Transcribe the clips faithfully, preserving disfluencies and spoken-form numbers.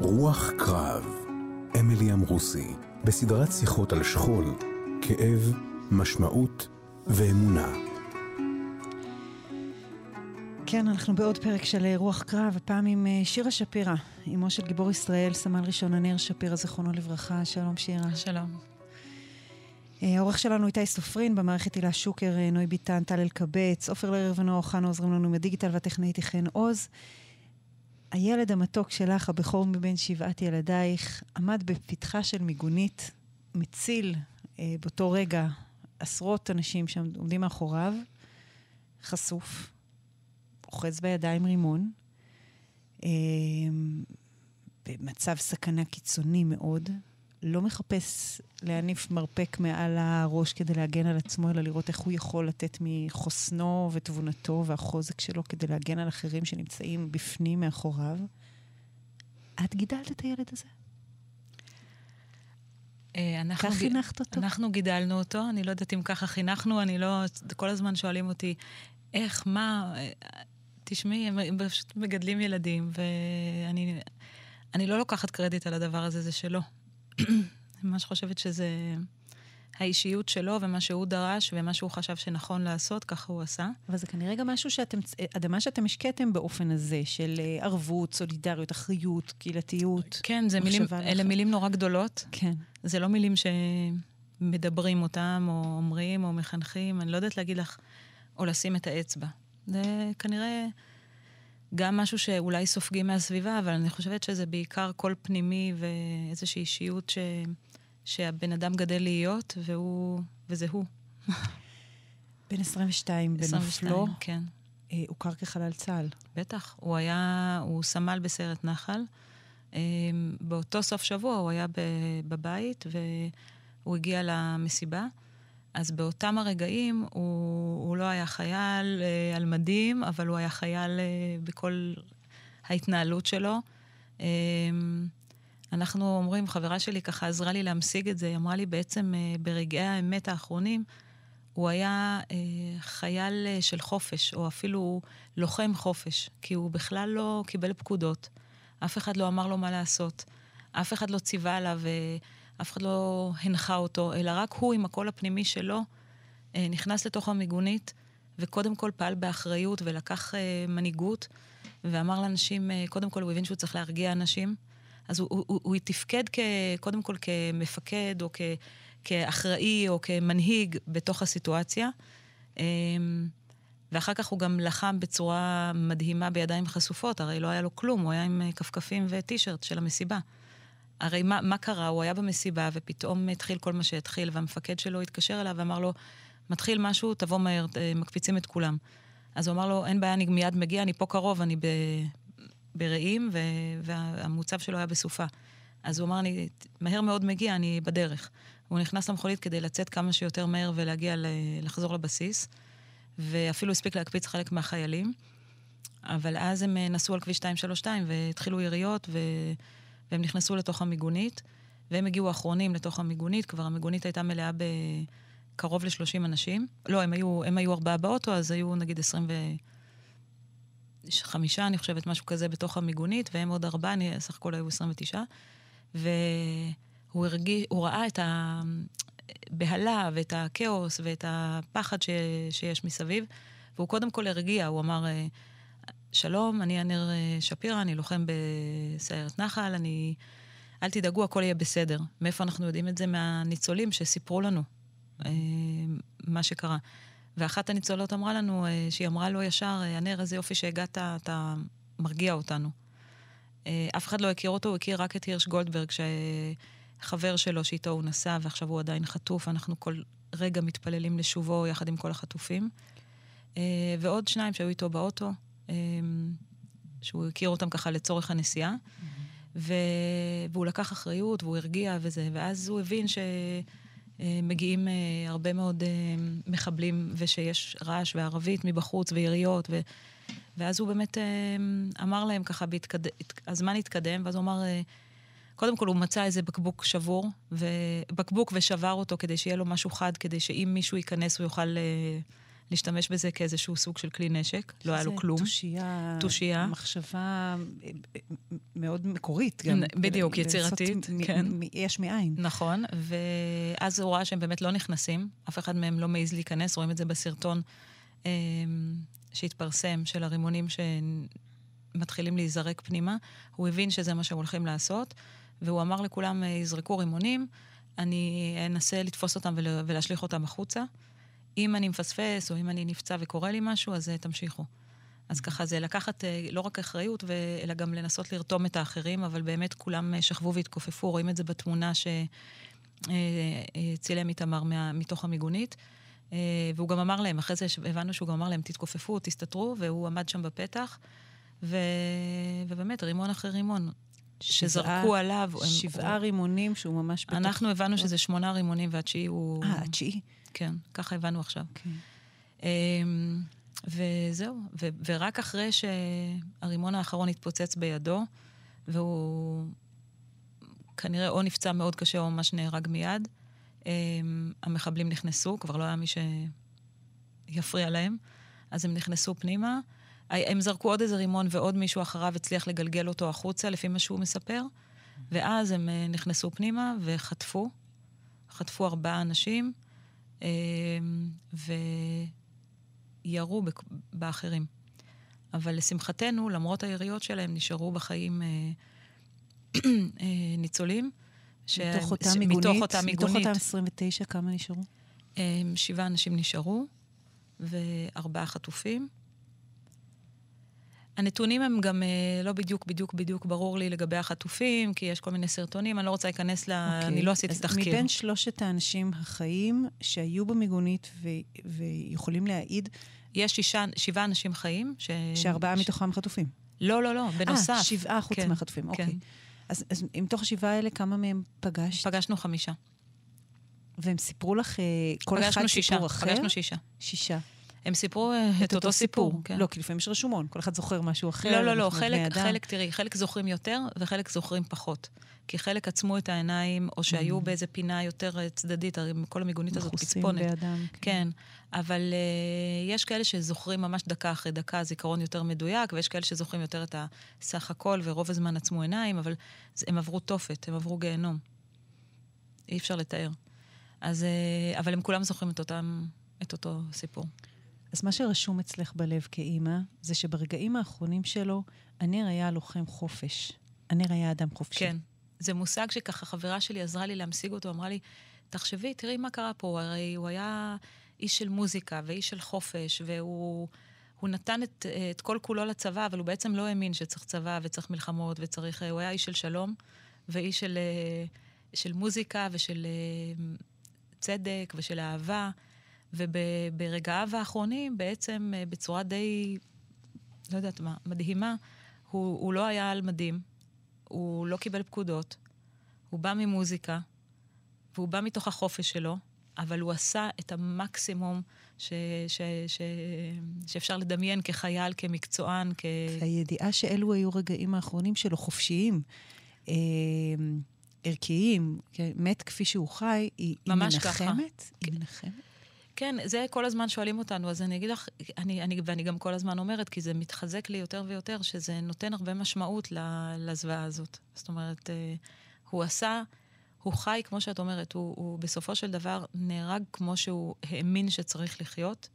רוח קרב, אמילי אמרוסי, בסדרת שיחות על שכול, כאב, משמעות ואמונה. כן, אנחנו בעוד פרק של רוח קרב, הפעם עם שירה שפירא, אמו של גיבור ישראל, סמל ראשון ענר שפירא, זכרונו לברכה. שלום שירה. שלום. העורך שלנו איתי סופרין, במערכת הילה שוקר, נוי ביטן, טל אלקבץ, עופר לרר ונועה אוחנה עוזרים לנו מהדיגיטל, והטכנאית חן עוז. הילד המתוק שלך, הבכור מבין שבעת ילדייך, עמד בפתחה של מיגונית, מציל אה, באותו רגע עשרות אנשים שעומדים מאחוריו, חשוף, אוחז בידיים רימון, אה, במצב סכנה קיצוני מאוד, לא מחפש להניף מרפק מעל הראש כדי להגן על עצמו, אלא לראות איך הוא יכול לתת מחוסנו ותבונתו והחוזק שלו כדי להגן על אחרים שנמצאים בפנים מאחוריו. את גידלת את הילד הזה? אנחנו כך חינכת אותו? אנחנו גידלנו אותו, אני לא יודעת אם ככה חינכנו, אני לא, כל הזמן שואלים אותי, איך, מה, תשמעי, הם, הם פשוט מגדלים ילדים, ואני אני לא לוקחת קרדיט על הדבר הזה, זה שלו. אני ממש חושבת שזה האישיות שלו, ומה שהוא דרש, ומה שהוא חשב שנכון לעשות, ככה הוא עשה. אבל זה כנראה גם משהו שאתם, אדמה שאתם השקעתם באופן הזה, של ערבות, סולידריות, אחריות, קהילתיות. כן, זה מילים, אלה מילים נורא גדולות. כן. זה לא מילים שמדברים אותם, או אומרים, או מחנכים, אני לא יודעת להגיד לך, או לשים את האצבע. זה כנראה גם משהו שאולי סופגים מהסביבה, אבל אני חושבת שזה בעיקר קול פנימי ואיזושהי אישיות ש... שהבן אדם גדל להיות, והוא... וזה הוא. בן עשרים ושתיים, בנופלו, כן. הוכר כחלל צה"ל. בטח, הוא היה, הוא סמל בסיירת נחל. באותו סוף שבוע הוא היה בבית, והוא הגיע למסיבה. אז באותם הרגעים הוא, הוא לא היה חייל אה, על מדים, אבל הוא היה חייל אה, בכל ההתנהלות שלו. אה, אנחנו אומרים, חברה שלי ככה עזרה לי להמשיג את זה, היא אמרה לי בעצם אה, ברגעי האמת האחרונים, הוא היה אה, חייל אה, של חופש, או אפילו לוחם חופש, כי הוא בכלל לא קיבל פקודות. אף אחד לא אמר לו מה לעשות. אף אחד לא ציווה עליו אה, אף אחד לא הנחה אותו, אלא רק הוא עם הקול הפנימי שלו, נכנס לתוך המיגונית, וקודם כל פעל באחריות ולקח מנהיגות, ואמר לאנשים, קודם כל הוא הבין שהוא צריך להרגיע אנשים, אז הוא, הוא, הוא תפקד כ, קודם כל כמפקד, או כ, כאחראי, או כמנהיג בתוך הסיטואציה, ואחר כך הוא גם לחם בצורה מדהימה בידיים חשופות, הרי לא היה לו כלום, הוא היה עם כפכפים וטישרט של המסיבה. הרי מה, מה קרה? הוא היה במסיבה, ופתאום התחיל כל מה שהתחיל, והמפקד שלו התקשר אליו ואמר לו, מתחיל משהו, תבוא מהר, מקפיצים את כולם. אז הוא אמר לו, אין בעיה, אני מיד מגיע, אני פה קרוב, אני ב, ברעים, ו, והמוצב שלו היה בסופה. אז הוא אמר, אני מהר מאוד מגיע, אני בדרך. הוא נכנס למחולית כדי לצאת כמה שיותר מהר ולהגיע, לחזור לבסיס, ואפילו הספיק להקפיץ חלק מהחיילים, אבל אז הם נסעו על כביש שתיים שלוש שתיים, והתחילו יריות, ו... והם נכנסו לתוך המיגונית, והם הגיעו האחרונים לתוך המיגונית, כבר המיגונית הייתה מלאה בקרוב ל-שלושים אנשים. לא, הם היו, הם היו ארבעה באוטו, אז היו נגיד עשרים וחמישה, אני חושבת, משהו כזה בתוך המיגונית, והם עוד ארבעה, אני, סך הכל היו עשרים ותשע, והוא הרגיש, הוא ראה את הבהלה, ואת הכאוס, ואת הפחד ש, שיש מסביב, והוא קודם כל הרגיע, הוא אמר, שלום, אני ענר שפירא, אני לוחם בסיירת נחל, אני... אל תדאגו, הכל יהיה בסדר. מאיפה אנחנו יודעים את זה? מהניצולים שסיפרו לנו אה, מה שקרה. ואחת הניצולות אמרה לנו, אה, שהיא אמרה לו ישר, ענר, איזה יופי שהגעת, אתה מרגיע אותנו. אה, אף אחד לא הכיר אותו, הוא הכיר רק את הירש גולדברג, שחבר שלו שאיתו הוא נסע, ועכשיו הוא עדיין חטוף, אנחנו כל רגע מתפללים לשובו יחד עם כל החטופים. אה, ועוד שניים שהיו איתו באוטו, שהוא הכיר אותם ככה לצורך הנסיעה, והוא לקח אחריות, והוא הרגיע וזה, ואז הוא הבין שמגיעים הרבה מאוד מחבלים, ושיש רעש וערבית מבחוץ ויריות, ואז הוא באמת אמר להם ככה, הזמן התקדם, ואז הוא אמר, קודם כל הוא מצא איזה בקבוק שבור, בקבוק ושבר אותו כדי שיהיה לו משהו חד, כדי שאם מישהו ייכנס הוא יוכל להשתמש בזה כאיזשהו סוג של כלי נשק, לא היה לו כלום. תושייה, תושייה. מחשבה מאוד מקורית גם. בדיוק, יצירתית, כן. יש מאין. נכון, ואז הוא רואה שהם באמת לא נכנסים, אף אחד מהם לא מעז להיכנס, רואים את זה בסרטון שהתפרסם של הרימונים שמתחילים להיזרק פנימה, הוא הבין שזה מה שהם הולכים לעשות, והוא אמר לכולם, יזרקו רימונים, אני אנסה לתפוס אותם ולהשליך אותם החוצה, אם אני מפספס, או אם אני נפצע וקורא לי משהו, אז תמשיכו. אז ככה זה לקחת לא רק אחריות, אלא גם לנסות לרתום את האחרים, אבל באמת כולם שכבו והתכופפו, רואים את זה בתמונה שצילם איתמר מתוך המיגונית, והוא גם אמר להם, אחרי זה הבנו שהוא גם אמר להם, תתכופפו, תסתתרו, והוא עמד שם בפתח, ובאמת, רימון אחרי רימון, שזרקו עליו. שבעה רימונים שהוא ממש בתוך... אנחנו הבנו שזה שמונה רימונים, והתשיעי הוא... אה, התשיעי? כן, ככה הבנו עכשיו. וזהו, ורק אחרי שהרימון האחרון התפוצץ בידו, והוא כנראה או נפצע מאוד קשה או ממש נהרג מיד, המחבלים נכנסו, כבר לא היה מי שיפריע להם, אז הם נכנסו פנימה, הם זרקו עוד איזה רימון ועוד מישהו אחריו הצליח לגלגל אותו החוצה, לפי מה שהוא מספר, ואז הם נכנסו פנימה וחטפו, חטפו ארבעה אנשים, וירו באחרים. אבל לשמחתנו, למרות היריות שלהם, נשארו בחיים ניצולים. מתוך אותה מיגונית? מתוך אותה מיגונית. מתוך אותם עשרים ותשע, כמה נשארו? שבעה אנשים נשארו, וארבעה חטופים. הנתונים הם גם לא בדיוק, בדיוק, בדיוק ברור לי לגבי החטופים, כי יש כל מיני סרטונים, אני לא רוצה להיכנס ל... Okay. אני לא עשיתי תחקיר. מבין שלושת האנשים החיים שהיו במיגונית ו... ויכולים להעיד... יש שישה, שבעה אנשים חיים. ש... שארבעה ש... מתוכם חטופים. לא, לא, לא, בנוסף. אה, שבעה חוץ כן, מהחטופים, אוקיי. כן. אז, אז מתוך השבעה האלה, כמה מהם פגשת? פגשנו חמישה. והם סיפרו לך, כל אחד שישה, סיפור אחר? פגשנו שישה. שישה. הם סיפרו את, את אותו סיפור. סיפור. כן. לא, כי לפעמים יש רשומון, כל אחד זוכר משהו אחר. לא, לא, לא, חלק, חלק, תראי, חלק זוכרים יותר וחלק זוכרים פחות. כי חלק עצמו את העיניים, או שהיו mm. באיזה פינה יותר צדדית, הרי כל המיגונית הזאת פצפונת. באדם. כן. כן, אבל uh, יש כאלה שזוכרים ממש דקה אחרי דקה, זיכרון יותר מדויק, ויש כאלה שזוכרים יותר את הסך הכל, ורוב הזמן עצמו עיניים, אבל הם עברו תופת, הם עברו גיהנום. אי אפשר לתאר. אז, uh, אבל הם כולם זוכרים את אותם, את אותו סיפור. אז מה שרשום אצלך בלב כאימא, זה שברגעים האחרונים שלו, הנר היה לוחם חופש. הנר היה אדם חופשי. כן. זה מושג שככה חברה שלי עזרה לי להמשיג אותו, אמרה לי, תחשבי, תראי מה קרה פה, הרי הוא היה איש של מוזיקה ואיש של חופש, והוא הוא נתן את, את כל כולו לצבא, אבל הוא בעצם לא האמין שצריך צבא וצריך מלחמות וצריך, הוא היה איש של שלום, ואיש של, של מוזיקה ושל צדק ושל אהבה, וברגעיו האחרונים, בעצם בצורה די, לא יודעת מה, מדהימה, הוא, הוא לא היה על מדים, הוא לא קיבל פקודות, הוא בא ממוזיקה, והוא בא מתוך החופש שלו, אבל הוא עשה את המקסימום ש, ש, ש, שאפשר לדמיין כחייל, כמקצוען, כ... הידיעה שאלו היו רגעים האחרונים שלו חופשיים, אה, ערכיים, מת כפי שהוא חי, היא מנחמת? היא מנחמת? כן, זה כל הזמן שואלים אותנו, אז אני אגיד לך, אני, אני, ואני גם כל הזמן אומרת, כי זה מתחזק לי יותר ויותר, שזה נותן הרבה משמעות לזוועה הזאת. זאת אומרת, הוא עשה, הוא חי, כמו שאת אומרת, הוא, הוא בסופו של דבר נהרג כמו שהוא האמין שצריך לחיות.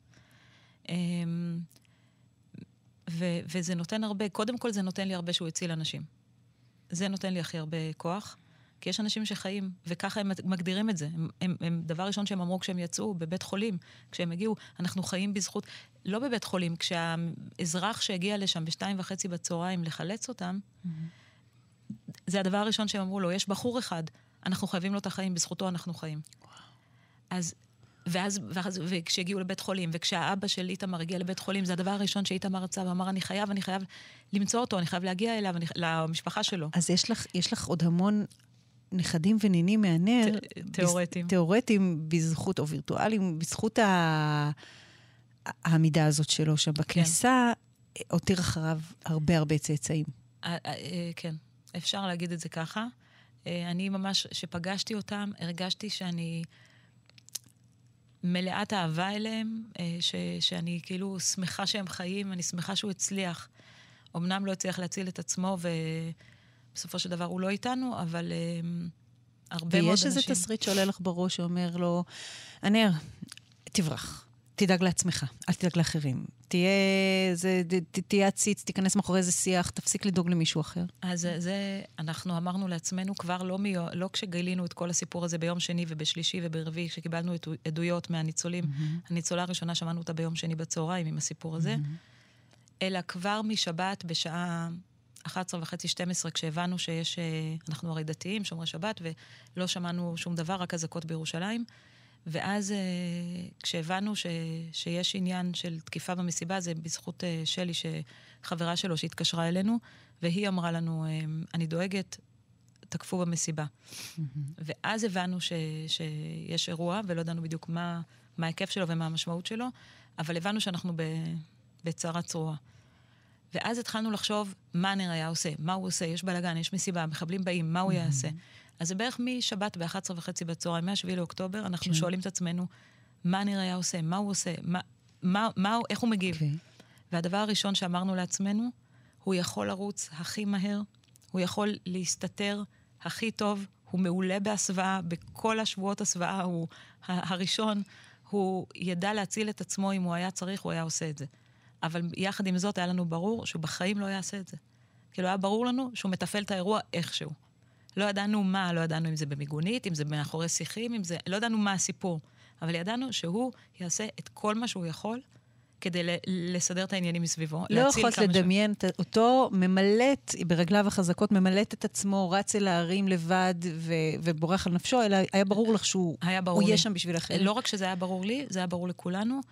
ו, וזה נותן הרבה, קודם כל זה נותן לי הרבה שהוא הציל אנשים. זה נותן לי הכי הרבה כוח. כי יש אנשים שחיים, וככה הם מגדירים את זה. הם, הם, הם, דבר ראשון שהם אמרו כשהם יצאו, בבית חולים, כשהם הגיעו, אנחנו חיים בזכות, לא בבית חולים, כשהאזרח שהגיע לשם בשתיים וחצי בצהריים לחלץ אותם, mm-hmm. זה הדבר הראשון שהם אמרו לו, יש בחור אחד, אנחנו חייבים לו את החיים, בזכותו אנחנו חיים. Wow. אז, ואז, ואז, וכשהגיעו לבית חולים, וכשהאבא של איתמר הגיע לבית חולים, זה הדבר הראשון שאיתמר רצה, ואמר, אני חייב, אני חייב למצוא אותו, אני חייב להגיע אליו, אני, למשפחה שלו. אז יש לך, יש לך עוד המון נכדים ונינים מהנר, תיאורטיים. תיאורטיים בזכות, או וירטואליים, בזכות העמידה הזאת שלו, שבכניסה הותיר אחריו הרבה הרבה צאצאים. כן, אפשר להגיד את זה ככה. אני ממש, שפגשתי אותם, הרגשתי שאני, מלאת אהבה אליהם, ש, שאני כאילו שמחה שהם חיים, אני שמחה שהוא הצליח. אמנם לא הצליח להציל את עצמו, ובסופו של דבר הוא לא איתנו, אבל הרבה מאוד אנשים... ויש איזה תסריט שעולה לך בראש שאומר לו, ענר, תברח, תדאג לעצמך, אל תדאג לאחרים. תהיה, זה, ת, תהיה עציץ, תיכנס מאחורי איזה שיח, תפסיק לדאוג למישהו אחר. אז זה, אנחנו אמרנו לעצמנו כבר לא, מיו, לא כשגילינו את כל הסיפור הזה ביום שני ובשלישי וברביעי, כשקיבלנו עדויות מהניצולים. Mm-hmm. הניצולה הראשונה שמענו אותה ביום שני בצהריים עם הסיפור הזה. Mm-hmm. אלא כבר משבת בשעה אחת עשרה וחצי שתים עשרה, כשהבנו שיש, אנחנו הרי דתיים, שומרי שבת, ולא שמענו שום דבר, רק אזעקות בירושלים. ואז כשהבנו ש, שיש עניין של תקיפה במסיבה, זה בזכות שלי, שחברה שלו שהתקשרה אלינו, והיא אמרה לנו, אני דואגת, תקפו במסיבה. Mm-hmm. ואז הבנו ש, שיש אירוע, ולא ידענו בדיוק מה, מה ההיקף שלו ומה המשמעות שלו, אבל הבנו שאנחנו ב, בצרה צרורה. ואז התחלנו לחשוב מה נראה היה עושה, מה הוא עושה, יש בלגן, יש מסיבה, מחבלים באים, מה הוא mm-hmm. יעשה. אז זה בערך משבת ב-אחת עשרה וחצי בצהריים, מהשביעי לאוקטובר, אנחנו כן. שואלים את עצמנו, מה נראה היה עושה, מה הוא עושה, מה, מה, מה, איך הוא מגיב. Okay. והדבר הראשון שאמרנו לעצמנו, הוא יכול לרוץ הכי מהר, הוא יכול להסתתר הכי טוב, הוא מעולה בהסוואה, בכל השבועות הסוואה, הוא הראשון, הוא ידע להציל את עצמו, אם הוא היה צריך, הוא היה עושה את זה. אבל יחד עם זאת היה לנו ברור שהוא בחיים לא יעשה את זה. כאילו היה ברור לנו שהוא מטפל את האירוע איכשהו. לא ידענו מה, לא ידענו אם זה במיגונית, אם זה מאחורי שיחים, אם זה... לא ידענו מה הסיפור. אבל ידענו שהוא יעשה את כל מה שהוא יכול כדי לסדר את העניינים מסביבו. לא יכולת לדמיין ש... אותו ממלט, ברגליו החזקות, ממלט את עצמו, רץ אל הערים לבד ו... ובורח על נפשו, אלא היה ברור לך שהוא הוא יהיה שם בשביל אחרים. לא רק שזה היה ברור לי, זה היה ברור לכולנו,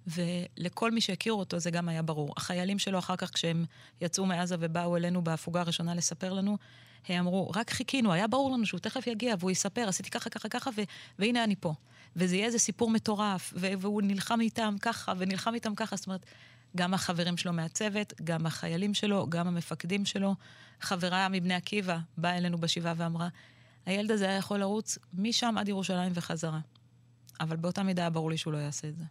ולכל מי שהכירו אותו זה גם היה ברור. החיילים שלו אחר כך, כשהם יצאו מעזה ובאו אלינו בהפוגה הראשונה לספר לנו, הם אמרו, רק חיכינו, היה ברור לנו שהוא תכף יגיע, והוא יספר, עשיתי ככה, ככה, ככה, ו... והנה אני פה. וזה יהיה איזה סיפור מטורף, ו... והוא נלחם איתם ככה, ונלחם איתם ככה, זאת אומרת, גם החברים שלו מהצוות, גם החיילים שלו, גם המפקדים שלו, חברה מבני עקיבא, באה אלינו בשבעה ואמרה, הילד הזה היה יכול לרוץ משם עד ירושלים וחזרה. אבל באותה מידה היה ברור לי שהוא לא יעשה את זה.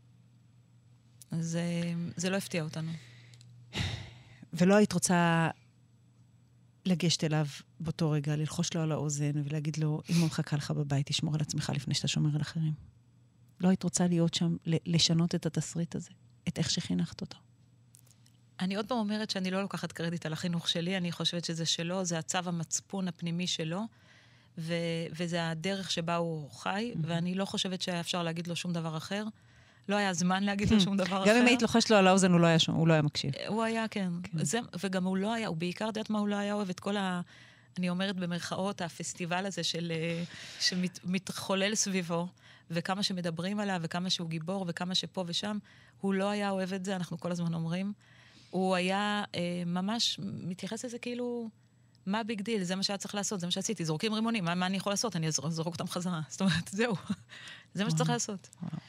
אז זה לא הפתיע אותנו. ולא היית רוצה לגשת אליו באותו רגע, ללחוש לו על האוזן ולהגיד לו, אמא מחכה לך בבית, תשמור על עצמך לפני שאתה שומר על אחרים. לא היית רוצה להיות שם, לשנות את התסריט הזה, את איך שחינכת אותו. אני עוד פעם אומרת שאני לא לוקחת קרדיט על החינוך שלי, אני חושבת שזה שלו, זה הצו המצפון הפנימי שלו, ו- וזה הדרך שבה הוא חי, mm-hmm. ואני לא חושבת שהיה אפשר להגיד לו שום דבר אחר. לא היה זמן להגיד לו שום דבר אחר. גם אם היית לוחש לו על האוזן, הוא לא היה שום, הוא לא היה מקשיב. הוא היה, כן. זה, וגם הוא לא היה, הוא בעיקר יודעת מה הוא לא היה אוהב את כל ה... אני אומרת במרכאות, הפסטיבל הזה של, שמתחולל סביבו, וכמה שמדברים עליו, וכמה שהוא גיבור, וכמה שפה ושם, הוא לא היה אוהב את זה, אנחנו כל הזמן אומרים. הוא היה אה, ממש מתייחס לזה כאילו, מה ביג דיל? זה מה שהיה צריך לעשות, זה מה שעשיתי, זורקים רימונים, מה, מה אני יכול לעשות? אני אזרוק אותם חזרה. זאת אומרת, זהו. זה מה שצריך לעשות.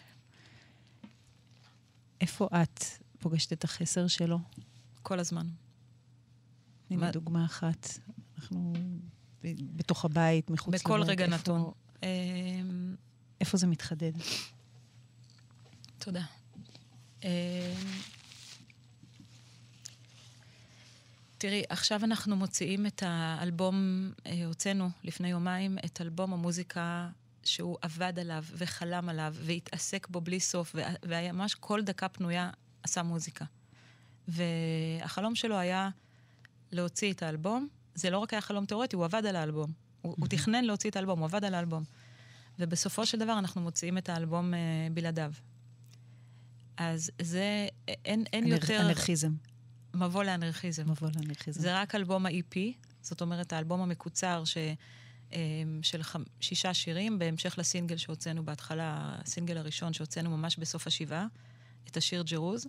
איפה את פוגשת את החסר שלו? כל הזמן. הנה דוגמה אחת. אנחנו בתוך הבית, מחוץ לבית. בכל רגע נתון. איפה זה מתחדד? תודה. תראי, עכשיו אנחנו מוציאים את האלבום, הוצאנו לפני יומיים, את אלבום המוזיקה שהוא עבד עליו וחלם עליו והתעסק בו בלי סוף, והיה ממש כל דקה פנויה עשה מוזיקה. והחלום שלו היה להוציא את האלבום. זה לא רק היה חלום תיאורטי, הוא עבד על האלבום. הוא, הוא תכנן להוציא את האלבום, הוא עבד על האלבום. ובסופו של דבר אנחנו מוציאים את האלבום אה, בלעדיו. אז זה, אין, אין אנר, יותר... אנרכיזם. מבוא לאנרכיזם. מבוא לאנרכיזם. זה רק אלבום ה-אי פי, זאת אומרת, האלבום המקוצר ש... של שישה שירים, בהמשך לסינגל שהוצאנו בהתחלה, הסינגל הראשון שהוצאנו ממש בסוף השבעה, את השיר ג'רוז,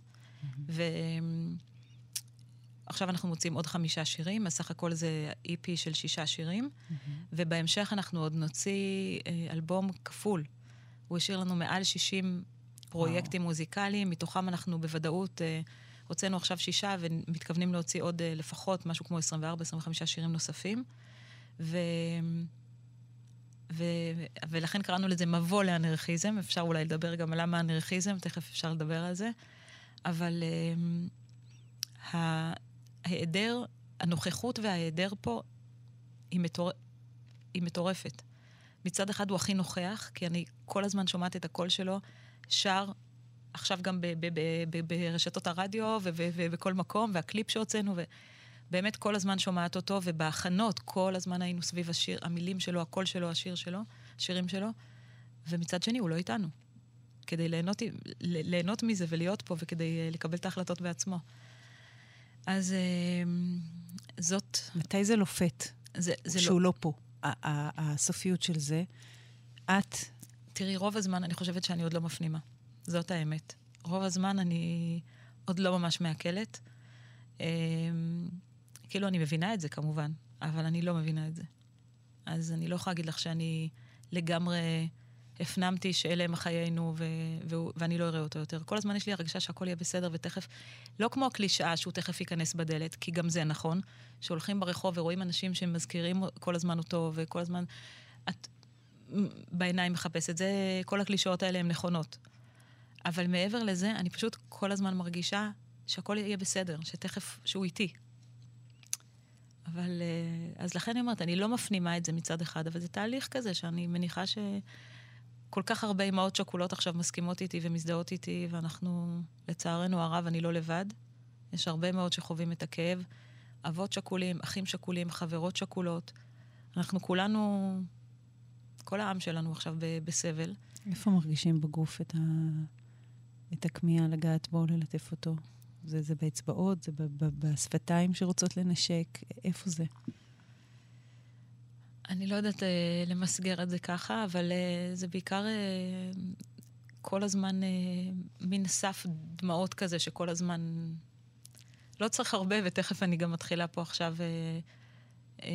ועכשיו אנחנו מוצאים עוד חמישה שירים, אז סך הכל זה אי פי של שישה שירים, ובהמשך אנחנו עוד נוציא אלבום כפול. הוא השאיר לנו מעל שישים פרויקטים מוזיקליים, מתוכם אנחנו בוודאות הוצאנו עכשיו שישה, ומתכוונים להוציא עוד לפחות משהו כמו עשרים וארבע עשרים וחמישה שירים נוספים. ו... ו... ולכן קראנו לזה מבוא לאנרכיזם, אפשר אולי לדבר גם על למה אנרכיזם, תכף אפשר לדבר על זה, אבל uh, ההיעדר, הנוכחות וההיעדר פה היא, מטור... היא מטורפת. מצד אחד הוא הכי נוכח, כי אני כל הזמן שומעת את הקול שלו, שר, עכשיו גם ב- ב- ב- ב- ברשתות הרדיו ו- ו- ו- בכל מקום, והקליפ שהוצאנו, ובאמת כל הזמן שומעת אותו, ובהכנות כל הזמן היינו סביב השיר, המילים שלו, הקול שלו, השיר שלו, השירים שלו, ומצד שני הוא לא איתנו, כדי ליהנות, ליהנות מזה ולהיות פה, וכדי לקבל את ההחלטות בעצמו. אז זאת... מתי זה לופת? זה, זה שהוא לא... לא פה. הסופיות של זה, את... תראי, רוב הזמן אני חושבת שאני עוד לא מפנימה. זאת האמת. רוב הזמן אני עוד לא ממש מעכלת. כאילו אני מבינה את זה כמובן, אבל אני לא מבינה את זה. אז אני לא יכולה להגיד לך שאני לגמרי הפנמתי שאלה הם חיינו ו- ו- ואני לא אראה אותו יותר. כל הזמן יש לי הרגשה שהכל יהיה בסדר ותכף, לא כמו הקלישאה שהוא תכף ייכנס בדלת, כי גם זה נכון, שהולכים ברחוב ורואים אנשים שמזכירים כל הזמן אותו וכל הזמן, את בעיניים מחפשת. זה, כל הקלישאות האלה הן נכונות. אבל מעבר לזה, אני פשוט כל הזמן מרגישה שהכל יהיה בסדר, שתכף, שהוא איתי. אבל, אז לכן אני אומרת, אני לא מפנימה את זה מצד אחד, אבל זה תהליך כזה שאני מניחה שכל כך הרבה אמהות שכולות עכשיו מסכימות איתי ומזדהות איתי, ואנחנו, לצערנו הרב, אני לא לבד. יש הרבה מאוד שחווים את הכאב. אבות שכולים, אחים שכולים, חברות שכולות. אנחנו כולנו, כל העם שלנו עכשיו בסבל. איפה מרגישים בגוף את ה... את הכמיהה לגעת בו, ללטף אותו? זה, זה באצבעות, זה ב, ב, בשפתיים שרוצות לנשק, איפה זה? אני לא יודעת אה, למסגר את זה ככה, אבל אה, זה בעיקר אה, כל הזמן אה, מין סף דמעות כזה, שכל הזמן לא צריך הרבה, ותכף אני גם מתחילה פה עכשיו... אה, אה,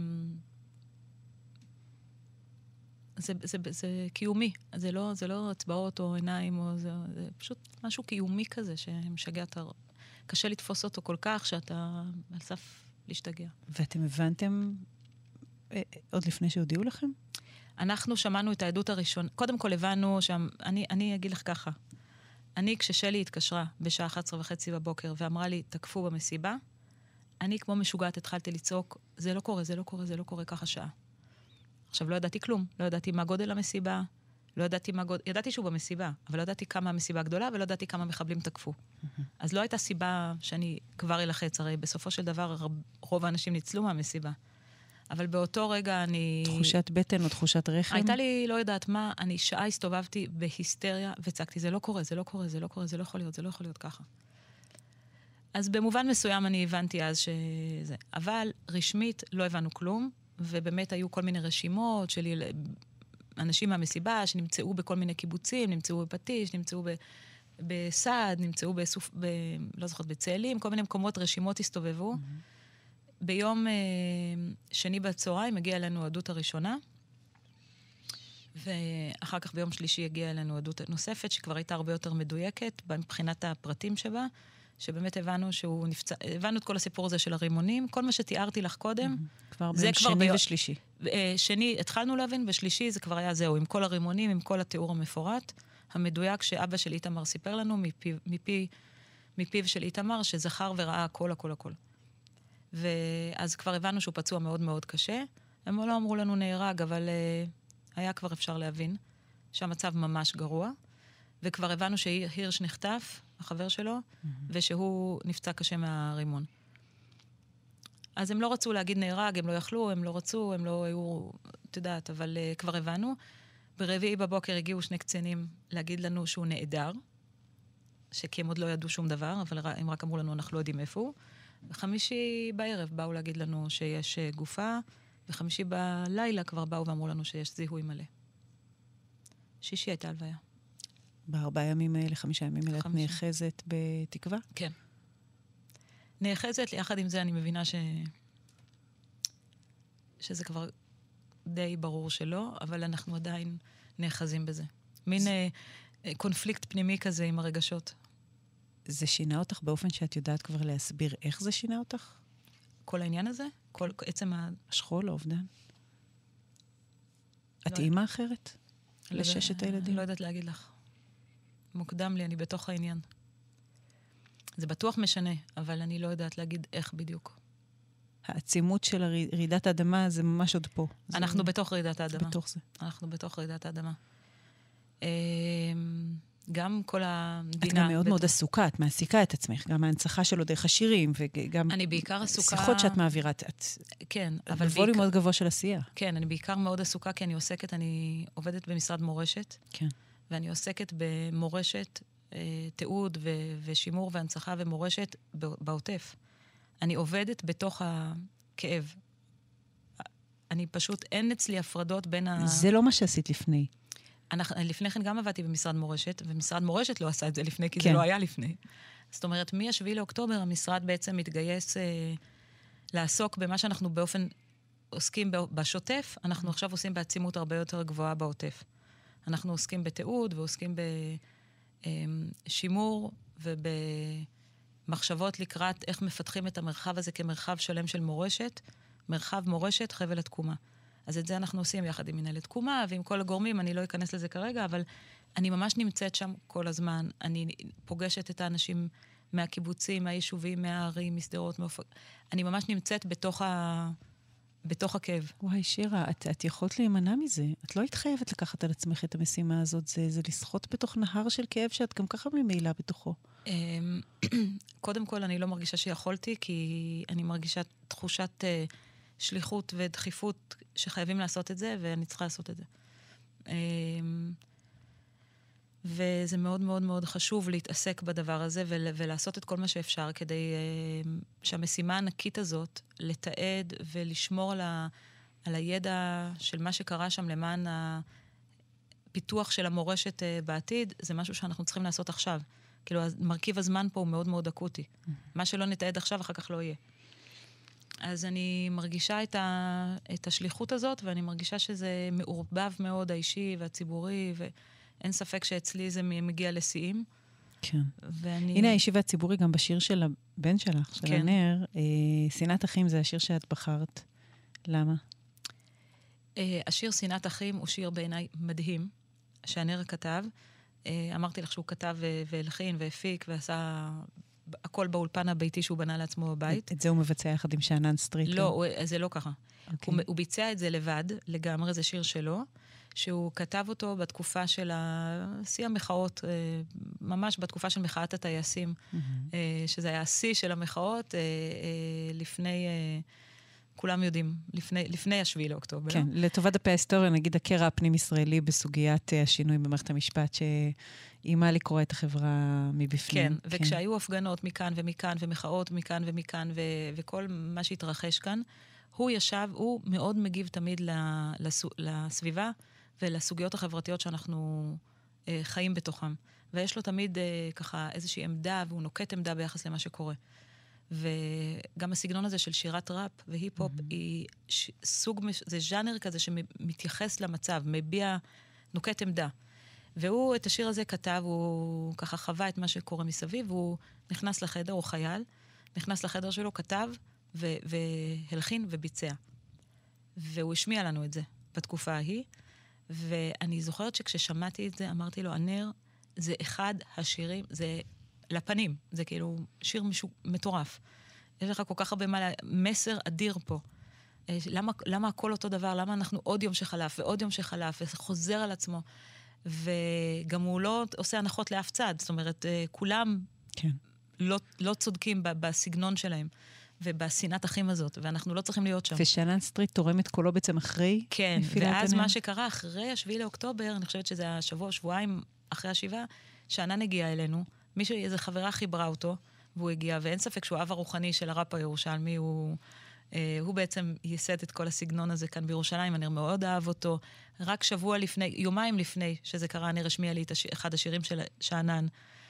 זה, זה, זה קיומי, זה לא, זה לא הצבעות או עיניים, או זה, זה פשוט משהו קיומי כזה שמשגע, אתה, קשה לתפוס אותו כל כך שאתה על סף להשתגע. ואתם הבנתם אה, עוד לפני שהודיעו לכם? אנחנו שמענו את העדות הראשונה, קודם כל הבנו שם, אני, אני אגיד לך ככה, אני כששלי התקשרה בשעה אחת עשרה וחצי בבוקר ואמרה לי, תקפו במסיבה, אני כמו משוגעת התחלתי לצעוק, זה לא קורה, זה לא קורה, זה לא קורה ככה שעה. עכשיו, לא ידעתי כלום. לא ידעתי מה גודל המסיבה, לא ידעתי מה גודל... ידעתי שהוא במסיבה, אבל לא ידעתי כמה המסיבה גדולה, ולא ידעתי כמה מחבלים תקפו. Mm-hmm. אז לא הייתה סיבה שאני כבר ילחץ, הרי בסופו של דבר רוב האנשים ניצלו מהמסיבה. אבל באותו רגע אני... תחושת בטן או תחושת רחם? הייתה לי, לא יודעת מה, אני שעה הסתובבתי בהיסטריה, וצעקתי, זה לא קורה, זה לא קורה, זה לא קורה, זה לא יכול להיות, זה לא יכול להיות ככה. אז במובן מסוים אני הבנתי אז שזה... אבל רשמית לא הבנו כלום, ובאמת היו כל מיני רשימות של אנשים מהמסיבה שנמצאו בכל מיני קיבוצים, נמצאו בפטיש, נמצאו בסעד, נמצאו בסוף, ב, לא זוכרת, בצאלים, כל מיני מקומות, רשימות הסתובבו. Mm-hmm. ביום אה, שני בצהריים הגיעה אלינו עדות הראשונה, ואחר כך ביום שלישי הגיעה אלינו עדות נוספת, שכבר הייתה הרבה יותר מדויקת מבחינת הפרטים שבה, שבאמת הבנו שהוא נפצע, הבנו את כל הסיפור הזה של הרימונים, כל מה שתיארתי לך קודם, כבר ביום שני ביום, ושלישי. שני התחלנו להבין, בשלישי זה כבר היה זהו, עם כל הרימונים, עם כל התיאור המפורט, המדויק שאבא של איתמר סיפר לנו, מפי, מפי, מפיו של איתמר, שזכר וראה הכל, הכל, הכל. ואז כבר הבנו שהוא פצוע מאוד מאוד קשה, הם לא אמרו לנו נהרג, אבל uh, היה כבר אפשר להבין שהמצב ממש גרוע, וכבר הבנו שהירש נחטף, החבר שלו, mm-hmm. ושהוא נפצע קשה מהרימון. אז הם לא רצו להגיד נהרג, הם לא יכלו, הם לא רצו, הם לא היו, את יודעת, אבל uh, כבר הבנו. ברביעי בבוקר הגיעו שני קצינים להגיד לנו שהוא נעדר, שכי הם עוד לא ידעו שום דבר, אבל הם רק אמרו לנו, אנחנו לא יודעים איפה הוא. וחמישי בערב באו להגיד לנו שיש uh, גופה, וחמישי בלילה כבר באו ואמרו לנו שיש זיהוי מלא. שישי הייתה הלוויה. בארבעה ימים האלה, חמישה ימים האלה, את נאחזת בתקווה? כן. נאחזת, יחד עם זה אני מבינה ש... שזה כבר די ברור שלא, אבל אנחנו עדיין נאחזים בזה. מין זה... קונפליקט פנימי כזה עם הרגשות. זה שינה אותך באופן שאת יודעת כבר להסביר איך זה שינה אותך? כל העניין הזה? כל עצם ה... השכול, האובדן? את אימא אחרת? לששת הילדים? לא יודעת להגיד לך. מוקדם לי, אני בתוך העניין. זה בטוח משנה, אבל אני לא יודעת להגיד איך בדיוק. העצימות של רעידת האדמה זה ממש עוד פה. אנחנו זה... בתוך רעידת האדמה. בתוך זה. אנחנו בתוך רעידת האדמה. גם כל המדינה... את גם מאוד מאוד עסוקה, את מעסיקה את עצמך, גם ההנצחה שלו דרך השירים, וגם... אני בעיקר עסוקה... שיחות שאת מעבירה, את... כן, אבל בווליום מאוד גבוה של עשייה. כן, אני בעיקר מאוד עסוקה, כי אני עוסקת, אני עובדת במשרד מורשת, כן. ואני עוסקת במורשת, תיעוד ושימור והנצחה ומורשת בעוטף. אני עובדת בתוך הכאב. אני פשוט, אין אצלי הפרדות בין ה... זה לא מה שעשית לפני. אנחנו, לפני כן גם עבדתי במשרד מורשת, ומשרד מורשת לא עשה את זה לפני, כי כן. זה לא היה לפני. זאת אומרת, מ-השביעי לאוקטובר המשרד בעצם מתגייס אה, לעסוק במה שאנחנו באופן עוסקים בשוטף, אנחנו עכשיו עושים בעצימות הרבה יותר גבוהה בעוטף. אנחנו עוסקים בתיעוד ועוסקים בשימור ובמחשבות לקראת איך מפתחים את המרחב הזה כמרחב שלם של מורשת, מרחב מורשת חבל התקומה. אז את זה אנחנו עושים יחד עם מנהלת תקומה, ועם כל הגורמים, אני לא אכנס לזה כרגע, אבל אני ממש נמצאת שם כל הזמן. אני פוגשת את האנשים מהקיבוצים, מהיישובים, מהערים, מסדרות, מאופק. אני ממש נמצאת בתוך, ה... בתוך הכאב. וואי, שירה, את, את יכולת להימנע מזה. את לא התחייבת לקחת על עצמך את המשימה הזאת. זה, זה לשחות בתוך נהר של כאב שאת גם ככה ממילא בתוכו. קודם כל, אני לא מרגישה שיכולתי, כי אני מרגישה תחושת שליחות ודחיפות שחייבים לעשות את זה, ואני צריכה לעשות את זה. וזה מאוד מאוד מאוד חשוב להתעסק בדבר הזה, ולעשות את כל מה שאפשר, כדי שהמשימה הענקית הזאת, לתעד ולשמור על, ה, על הידע של מה שקרה שם, למען הפיתוח של המורשת בעתיד, זה משהו שאנחנו צריכים לעשות עכשיו. כאילו, מרכיב הזמן פה הוא מאוד מאוד אקוטי. מה שלא נתעד עכשיו, אחר כך לא יהיה. אז אני מרגישה את, ה, את השליחות הזאת, ואני מרגישה שזה מעורבב מאוד האישי והציבורי, ואין ספק שאצלי זה מגיע לשיאים. כן. ואני... הנה האישי והציבורי גם בשיר של הבן שלך, של כן. הנר, אה, שנאת אחים זה השיר שאת בחרת. למה? אה, השיר שנאת אחים הוא שיר בעיניי מדהים, שהנר כתב. אה, אמרתי לך שהוא כתב והלחין והפיק ועשה... הכל באולפן הביתי שהוא בנה לעצמו בבית. את זה הוא מבצע יחד עם שאנן סטריט. לא, הוא, זה לא ככה. Okay. הוא, הוא ביצע את זה לבד, לגמרי, זה שיר שלו, שהוא כתב אותו בתקופה של שיא המחאות, ממש בתקופה של מחאת הטייסים, mm-hmm. שזה היה השיא של המחאות, לפני, כולם יודעים, לפני, לפני השביעי לאוקטובר. כן, לטובת דפי ההיסטוריה, נגיד הקרע הפנים-ישראלי בסוגיית השינוי במערכת המשפט, שאימה לקרוא את החברה מבפנים. כן, כן. וכשהיו הפגנות מכאן ומכאן, ומחאות מכאן ומכאן, ו- וכל מה שהתרחש כאן, הוא ישב, הוא מאוד מגיב תמיד לס- לסביבה, ולסוגיות החברתיות שאנחנו אה, חיים בתוכם. ויש לו תמיד אה, ככה איזושהי עמדה, והוא נוקט עמדה ביחס למה שקורה. וגם הסגנון הזה של שירת ראפ והיפ-הופ, mm-hmm. היא ש- סוג, זה ז'אנר כזה שמתייחס למצב, מביע, נוקט עמדה. והוא את השיר הזה כתב, הוא ככה חווה את מה שקורה מסביב, והוא נכנס לחדר, הוא חייל, נכנס לחדר שלו, כתב, ו- והלחין וביצע. והוא השמיע לנו את זה בתקופה ההיא, ואני זוכרת שכששמעתי את זה, אמרתי לו, הנר, זה אחד השירים, זה לפנים, זה כאילו שיר משהו מטורף. יש לך כל כך הרבה מה, מסר אדיר פה. למה, למה הכל אותו דבר? למה אנחנו עוד יום שחלף ועוד יום שחלף, וזה חוזר על עצמו? וגם הוא לא עושה הנחות לאף צד, זאת אומרת, כולם כן. לא, לא צודקים בסגנון שלהם. ובשנאת אחים הזאת, ואנחנו לא צריכים להיות שם. ושאנן סטריט תורם את קולו בעצם אחרי כן, נפילת הנר? ואז מה שקרה אחרי השביעי לאוקטובר, אני חושבת שזה השבוע, שבועיים אחרי השבעה, שאנן הגיע אלינו, מישהו, איזו חברה חיברה אותו, והוא הגיע, ואין ספק שהוא אב הרוחני של הראפ הירושלמי, הוא, אה, הוא בעצם ייסד את כל הסגנון הזה כאן בירושלים, אני מאוד אהב אותו. רק שבוע לפני, יומיים לפני שזה קרה, אני רשמיע לי את הש... אחד השירים של שאנן,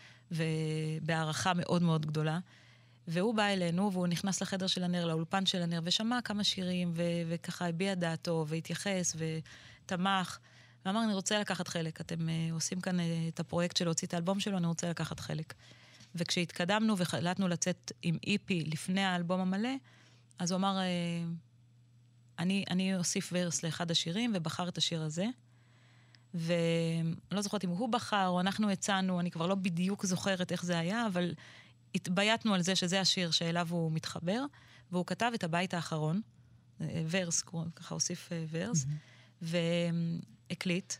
ובהערכה מאוד מאוד גדולה. והוא בא אלינו, והוא נכנס לחדר של הנר, לאולפן של הנר, ושמע כמה שירים, ו- וככה הביע דעתו, והתייחס, ותמך. ואמר, אני רוצה לקחת חלק. אתם uh, עושים כאן uh, את הפרויקט שלו, הוציא את האלבום שלו, אני רוצה לקחת חלק. וכשהתקדמנו והחלטנו לצאת עם איפי לפני האלבום המלא, אז הוא אמר, uh, אני, אני אוסיף ורס לאחד השירים, ובחר את השיר הזה. ואני לא זוכרת אם הוא בחר, או אנחנו הצענו, אני כבר לא בדיוק זוכרת איך זה היה, אבל התבייתנו על זה שזה השיר שאליו הוא מתחבר, והוא כתב את הבית האחרון, ורס, ככה הוסיף ורס, mm-hmm. והקליט,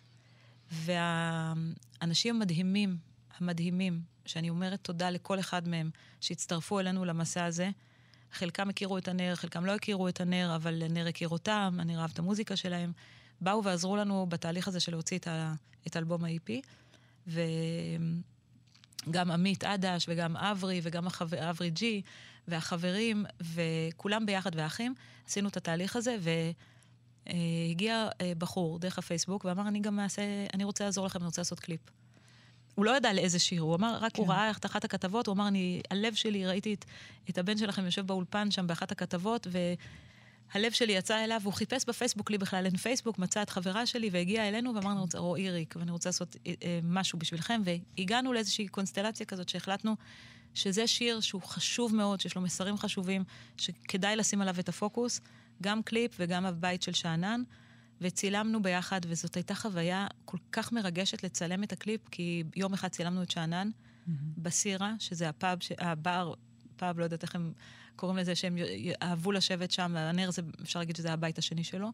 והאנשים המדהימים, המדהימים, שאני אומרת תודה לכל אחד מהם, שהצטרפו אלינו למסע הזה, חלקם הכירו את הנר, חלקם לא הכירו את הנר, אבל הנר הכיר אותם, הנר אהב את המוזיקה שלהם, באו ועזרו לנו בתהליך הזה של להוציא את, ה, את אלבום ה-אי פי, וגם עמית עדש, וגם אברי, וגם החבר, אברי ג'י, והחברים, וכולם ביחד ואחים, עשינו את התהליך הזה, והגיע בחור דרך הפייסבוק, ואמר, אני גם מעשה, אני רוצה לעזור לכם, אני רוצה לעשות קליפ. הוא לא ידע לאיזה שיר, הוא אמר, רק כן. הוא ראה את אחת הכתבות, הוא אמר, אני, הלב שלי, ראיתי את, את הבן שלכם יושב באולפן שם באחת הכתבות, והלב שלי יצא אליו, והוא חיפש בפייסבוק, לי בכלל אין פייסבוק, מצא את חברה שלי, והגיע אלינו, ואמר, אני רוצה, רואי ריק, ואני רוצה לעשות אה, אה, משהו בשבילכם, והגענו לאיזושהי קונסטלציה כזאת, שהחלטנו שזה שיר שהוא חשוב מאוד, שיש לו מסרים חשובים, שכדאי לשים עליו את הפוקוס, גם קליפ וגם הבית של שענן, וצילמנו ביחד, וזאת הייתה חוויה כל כך מרגשת לצלם את הקליפ, כי יום אחד צילמנו את שענן mm-hmm. בסירה, שזה הפאב, הבר, פאב, לא יודעת איך הם קוראים לזה, שהם אהבו לשבת שם, והנר זה, אפשר להגיד שזה הבית השני שלו.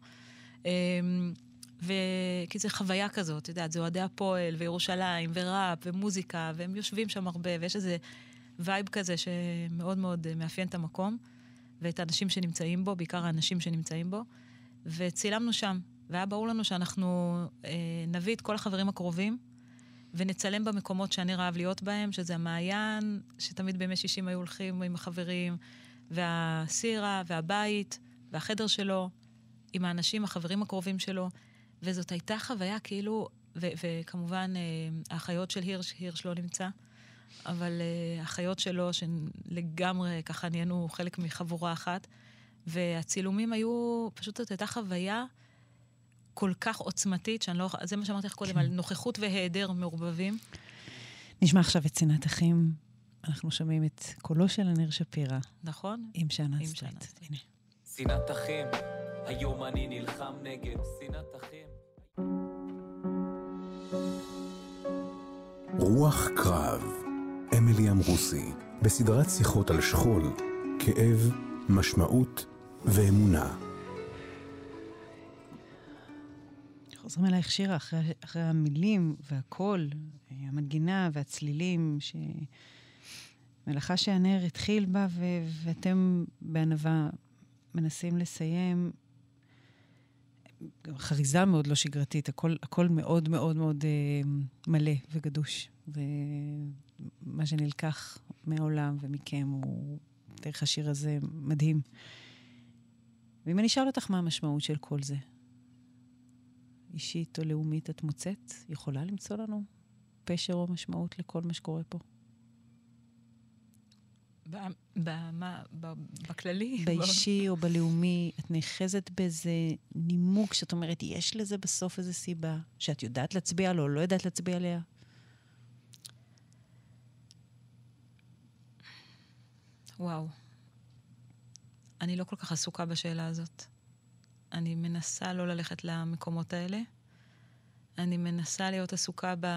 וכי זה חוויה כזאת, אתה יודעת, זה אוהדי הפועל, וירושלים, וראפ, ומוזיקה, והם יושבים שם הרבה, ויש איזה וייב כזה שמאוד מאוד מאפיין את המקום, ואת האנשים שנמצאים בו, בעיקר האנשים שנמצאים בו, וצילמנו שם. והיה ברור לנו שאנחנו אה, נביא את כל החברים הקרובים, ונצלם במקומות שאני רעב להיות בהם, שזה המעיין, שתמיד בימי שישים היו הולכים עם החברים, והסירה, והבית, והחדר שלו, עם האנשים, החברים הקרובים שלו, וזאת הייתה חוויה כאילו, ו- וכמובן, אה, האחיות של הירש, הירש לא נמצא, אבל אה, האחיות שלו, שלגמרי ככה נהיינו חלק מחבורה אחת, והצילומים היו, פשוט זאת הייתה חוויה, כל כך עוצמתית, שאני לא, זה מה שאמרתי לך קודם, על נוכחות והיעדר מעורבבים. נשמע עכשיו את שנאת אחים. אנחנו שומעים את קולו של הנר שפירא. נכון? עם שענת סטרייט. הנה. שנאת אחים, היום אני נלחם נגד שנאת אחים. רוח קרב, אמילי אמרוסי, בסדרת שיחות על שכול, כאב, משמעות ואמונה. חוזרים אלייך שירה, אחרי, אחרי המילים והקול, המנגינה והצלילים, שמלאכה שהנר התחיל בה, ו- ואתם בענווה מנסים לסיים, חריזה מאוד לא שגרתית, הכל, הכל מאוד מאוד מאוד אה, מלא וגדוש, ומה שנלקח מעולם ומכם הוא דרך השיר הזה מדהים. ואם אני אשאל אותך מה המשמעות של כל זה, אישית או לאומית את מוצאת, יכולה למצוא לנו פשר או משמעות לכל מה שקורה פה? בכללי? באישי או בלאומי, את נחזת באיזה נימוק שאת אומרת, יש לזה בסוף איזו סיבה, שאת יודעת להצביע לו או לא יודעת להצביע עליה? וואו. אני לא כל כך עסוקה בשאלה הזאת. אני מנסה לא ללכת למקומות האלה. אני מנסה להיות עסוקה ב...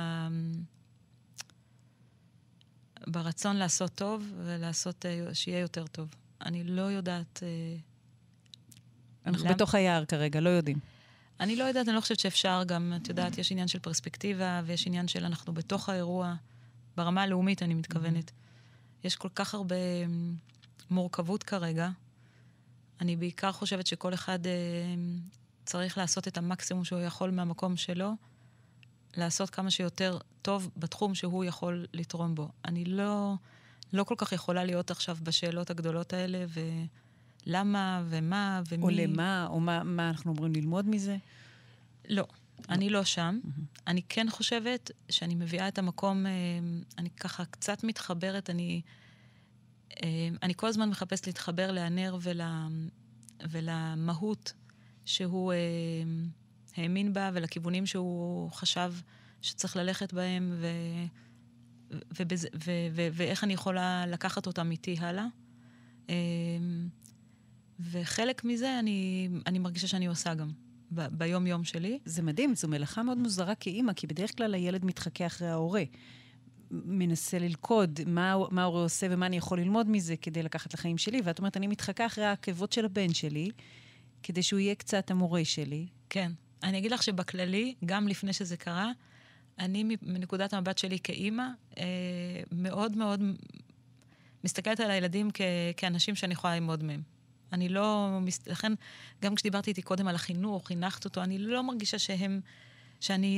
ברצון לעשות טוב, ולעשות שיהיה יותר טוב. אני לא יודעת... אנחנו למ... בתוך היער כרגע, לא יודעים. אני לא יודעת, אני לא חושבת שאפשר גם, את יודעת, יש עניין של פרספקטיבה, ויש עניין של אנחנו בתוך האירוע, ברמה הלאומית אני מתכוונת. יש כל כך הרבה מורכבות כרגע. אני בעיקר חושבת שכל אחד אה, צריך לעשות את המקסימום שהוא יכול מהמקום שלו, לעשות כמה שיותר טוב בתחום שהוא יכול לתרום בו. אני לא, לא כל כך יכולה להיות עכשיו בשאלות הגדולות האלה, ולמה ומה ומי. או למה, או מה, מה אנחנו אומרים ללמוד מזה? לא, אני לא שם. אני כן חושבת שאני מביאה את המקום, אני ככה קצת מתחברת, אני, אני כל הזמן מחפש להתחבר לענר ול, ולמהות שהוא האמין בה, ולכיוונים שהוא חשב שצריך ללכת בהם, ו, ובזה, ו, ו, ואיך אני יכולה לקחת אותם איתי הלאה. ו, וחלק מזה אני, אני מרגישה שאני עושה גם, ב- ביום יום שלי. זה מדהים, זו מלאכה מאוד מוזרה כאימא, כי בדרך כלל הילד מתחכה אחרי ההורה. מנסה ללכוד מה, מה ההורה עושה ומה אני יכול ללמוד מזה כדי לקחת לחיים שלי, ואת אומרת, אני מתחכה אחרי העקבות של הבן שלי, כדי שהוא יהיה קצת המורה שלי. כן. אני אגיד לך שבכללי, גם לפני שזה קרה, אני מנקודת המבט שלי כאימא, אה, מאוד מאוד מסתכלת על הילדים כ- כאנשים שאני יכולה ללמוד מהם. אני לא, לכן, גם כשדיברתי איתי קודם על החינוך, חינכת אותו, אני לא מרגישה שהם, שאני,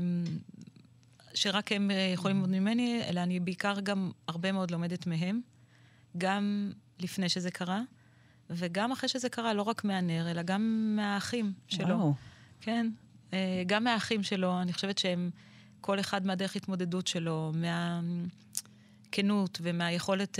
שרק הם יכולים ללמוד ממני, אלא אני בעיקר גם הרבה מאוד לומדת מהם, גם לפני שזה קרה, וגם אחרי שזה קרה, לא רק מהנר, אלא גם מהאחים שלו. וואו. כן, גם מהאחים שלו, אני חושבת שהם, כל אחד מהדרך התמודדות שלו, מהכנות ומהיכולת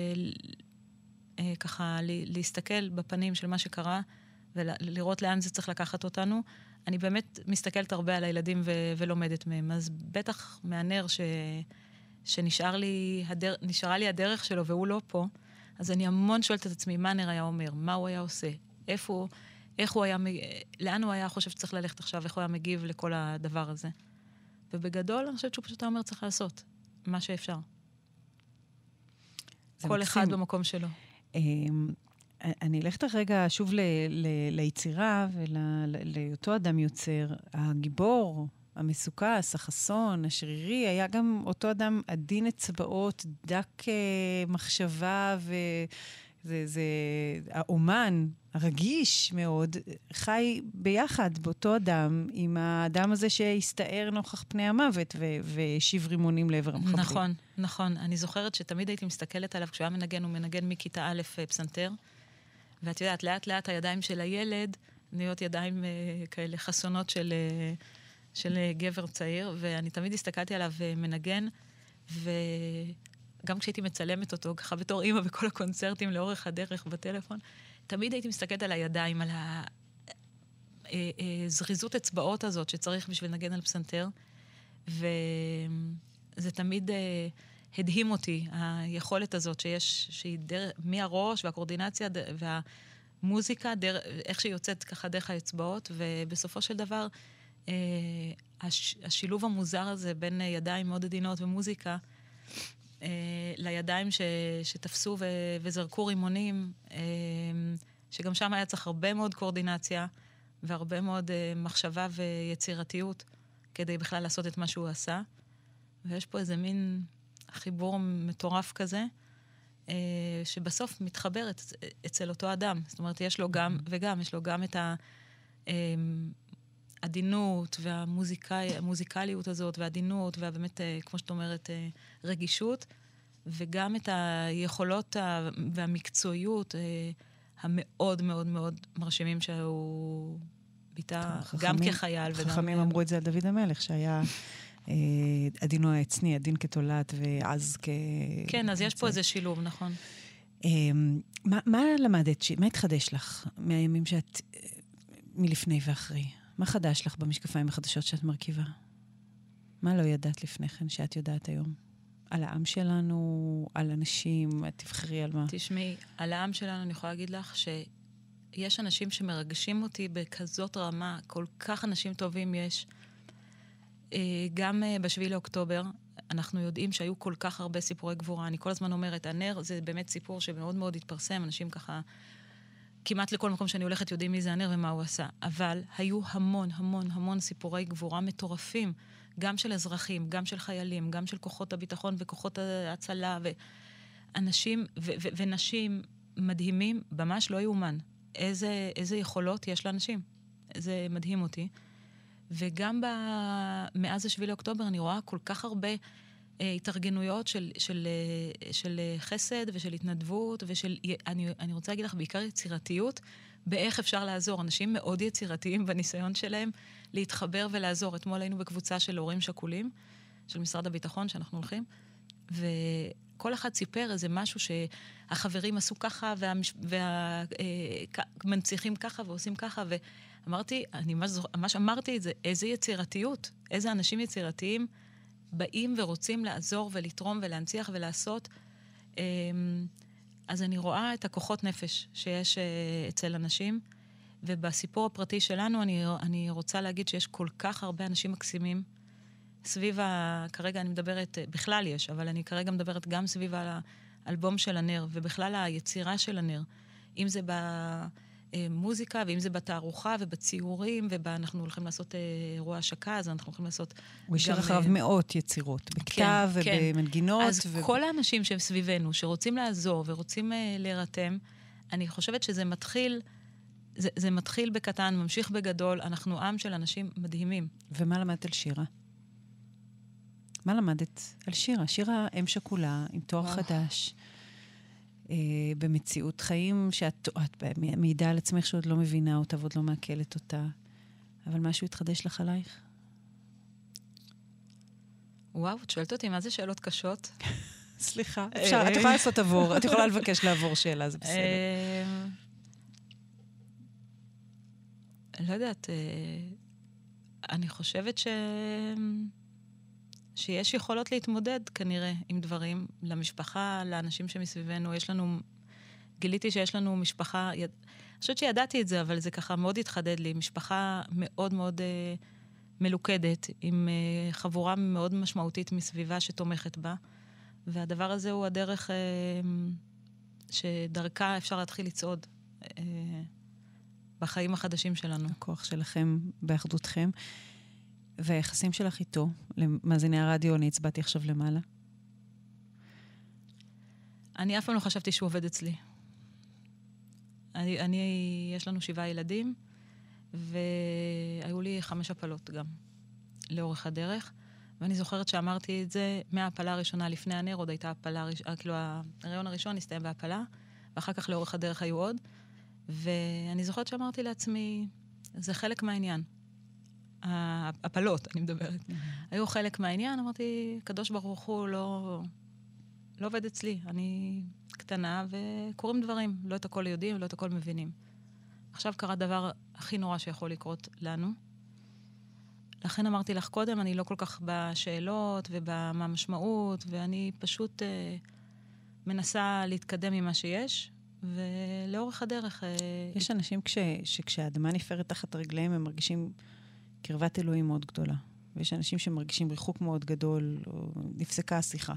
ככה להסתכל בפנים של מה שקרה, ולראות לאן זה צריך לקחת אותנו. אני באמת מסתכלת הרבה על הילדים ו- ולומדת מהם. אז בטח מהנר ש- שנשאר לי, הדר- נשארה לי הדרך שלו והוא לא פה, אז אני המון שואלת את עצמי, מה נר היה אומר? מה הוא היה עושה? איפה, איך הוא היה, לאן הוא היה חושב שצריך ללכת עכשיו? איך הוא היה מגיב לכל הדבר הזה? ובגדול, אני חושבת שהוא פשוט אומר צריך לעשות מה שאפשר. כל מקסים. אחד במקום שלו. אני אלכת רגע שוב ל, ל, ליצירה ולאותו אדם יוצר. הגיבור, המסוכס, החסון, השרירי, היה גם אותו אדם עדין אצבעות, דק מחשבה, וזה זה, האומן, הרגיש מאוד, חי ביחד באותו אדם, עם האדם הזה שהסתער נוכח פני המוות, והשיב רימונים לעבר המחבלים. נכון, נכון. אני זוכרת שתמיד הייתי מסתכלת עליו, כשהוא היה מנגן, הוא מנגן מכיתה א' פסנתר, ואת יודעת, לאט לאט הידיים של הילד נהיות ידיים אה, כאלה חסונות של, אה, של אה, גבר צעיר, ואני תמיד הסתכלתי עליו אה, מנגן, וגם כשהייתי מצלמת אותו, ככה בתור אימא בכל הקונצרטים לאורך הדרך בטלפון, תמיד הייתי מסתכלת על הידיים, על הזריזות אצבעות הזאת שצריך בשביל לנגן על פסנתר, וזה תמיד אה, הדהים אותי, היכולת הזאת שיש, שהיא דרך, מהראש והקורדינציה והמוזיקה, דר, איך שהיא יוצאת ככה דרך האצבעות, ובסופו של דבר, אה, הש, השילוב המוזר הזה בין ידיים מאוד עדינות ומוזיקה, אה, לידיים ש, שתפסו ו, וזרקו רימונים, אה, שגם שם היה צריך הרבה מאוד קורדינציה, והרבה מאוד אה, מחשבה ויצירתיות, כדי בכלל לעשות את מה שהוא עשה. ויש פה איזה מין חיבור מטורף כזה, אה, שבסוף מתחבר את, אצל אותו אדם. זאת אומרת, יש לו גם, וגם, יש לו גם את העדינות והמוזיקליות הזאת, והעדינות, ובאמת, אה, כמו שאת אומרת, אה, רגישות, וגם את היכולות והמקצועיות אה, המאוד מאוד מאוד מרשימים שהוא ביטא גם כחייל. חכמים אמרו את זה על דוד המלך, שהיה עדינו העצני, עדין כתולת ועז כ... כן, אז יש פה איזה שילוב, נכון. מה למדת, מה התחדש לך מהימים שאת, מלפני ואחרי? מה חדש לך במשקפיים החדשות שאת מרכיבה? מה לא ידעת לפני כן שאת יודעת היום? על העם שלנו, על אנשים, תבחרי על מה? תשמעי, על העם שלנו אני יכולה להגיד לך שיש אנשים שמרגשים אותי בכזאת רמה, כל כך אנשים טובים יש. גם בשביעי לאוקטובר, אנחנו יודעים שהיו כל כך הרבה סיפורי גבורה. אני כל הזמן אומרת, הנר זה באמת סיפור שמאוד מאוד התפרסם, אנשים ככה, כמעט לכל מקום שאני הולכת יודעים מי זה הנר ומה הוא עשה. אבל היו המון, המון, המון סיפורי גבורה מטורפים, גם של אזרחים, גם של חיילים, גם של כוחות הביטחון וכוחות ההצלה, ואנשים ו- ו- ונשים מדהימים, ממש לא יאומן. איזה, איזה יכולות יש לאנשים. זה מדהים אותי. וגם ב... מאז השביעי לאוקטובר אני רואה כל כך הרבה אה, התארגנויות של, של, אה, של חסד ושל התנדבות, ושל, אני, אני רוצה להגיד לך, בעיקר יצירתיות, באיך אפשר לעזור. אנשים מאוד יצירתיים בניסיון שלהם להתחבר ולעזור. אתמול היינו בקבוצה של הורים שכולים, של משרד הביטחון, שאנחנו הולכים, וכל אחד סיפר איזה משהו שהחברים עשו ככה, והמנציחים וה, אה, ככה ועושים ככה, ו... אמרתי, אני ממש אמרתי את זה, איזה יצירתיות, איזה אנשים יצירתיים באים ורוצים לעזור ולתרום ולהנציח ולעשות. אז אני רואה את הכוחות נפש שיש uh, אצל אנשים, ובסיפור הפרטי שלנו אני, אני רוצה להגיד שיש כל כך הרבה אנשים מקסימים, סביב ה... כרגע אני מדברת, בכלל יש, אבל אני כרגע מדברת גם סביב האלבום של הנר, ובכלל היצירה של הנר. אם זה במוזיקה, ואם זה בתערוכה, ובציורים, ואנחנו הולכים לעשות אירוע השקה, אז אנחנו הולכים לעשות... הוא השאיר אחריו מאות יצירות, בכתב כן, ובמנגינות. אז ו... כל האנשים שהם סביבנו, שרוצים לעזור ורוצים להירתם, אני חושבת שזה מתחיל... זה, זה מתחיל בקטן, ממשיך בגדול, אנחנו עם של אנשים מדהימים. ומה למדת על שירה? מה למדת על שירה? שירה אם שכולה, עם תואר וואו. חדש, אה, במציאות חיים שאת את, מעידה על עצמך שעוד לא מבינה אותה ועוד לא מעכלת אותה, אבל משהו התחדש לך עלייך? וואו, את שואלת אותי מה זה שאלות קשות? סליחה, אפשר, את יכולה לעשות עבור, את יכולה לבקש לעבור שאלה, זה בסדר. לא יודעת, אני חושבת ש... שיש יכולות להתמודד כנראה עם דברים, למשפחה, לאנשים שמסביבנו, יש לנו, גיליתי שיש לנו משפחה, יד... אני חושבת שידעתי את זה, אבל זה ככה מאוד התחדד לי, משפחה מאוד מאוד אה, מלוכדת, עם אה, חבורה מאוד משמעותית מסביבה שתומכת בה, והדבר הזה הוא הדרך אה, שדרכה אפשר להתחיל לצעוד אה, בחיים החדשים שלנו. הכוח שלכם באחדותכם. והיחסים שלך איתו, למאזיני הרדיו, אני הצבעתי עכשיו למעלה. אני אף פעם לא חשבתי שהוא עובד אצלי. אני, אני, יש לנו שבעה ילדים, והיו לי חמש הפלות גם, לאורך הדרך. ואני זוכרת שאמרתי את זה מההפלה הראשונה לפני הנר, עוד הייתה הפלה, כאילו הרעיון הראשון הסתיים בהפלה, ואחר כך לאורך הדרך היו עוד. ואני זוכרת שאמרתי לעצמי, זה חלק מהעניין. הפלות, אני מדברת. Mm-hmm. היו חלק מהעניין, אמרתי, קדוש ברוך הוא לא, לא עובד אצלי. אני קטנה וקוראים דברים. לא את הכל יודעים ולא את הכל מבינים. עכשיו קרה דבר הכי נורא שיכול לקרות לנו. לכן אמרתי לך קודם, אני לא כל כך בשאלות ובמה המשמעות, ואני פשוט אה, מנסה להתקדם ממה שיש, ולאורך הדרך... אה, יש אנשים כש, שכשהאדמה נפערת תחת רגליהם, הם מרגישים קרבת אלוהים מאוד גדולה. ויש אנשים שמרגישים ריחוק מאוד גדול, או נפסקה השיחה.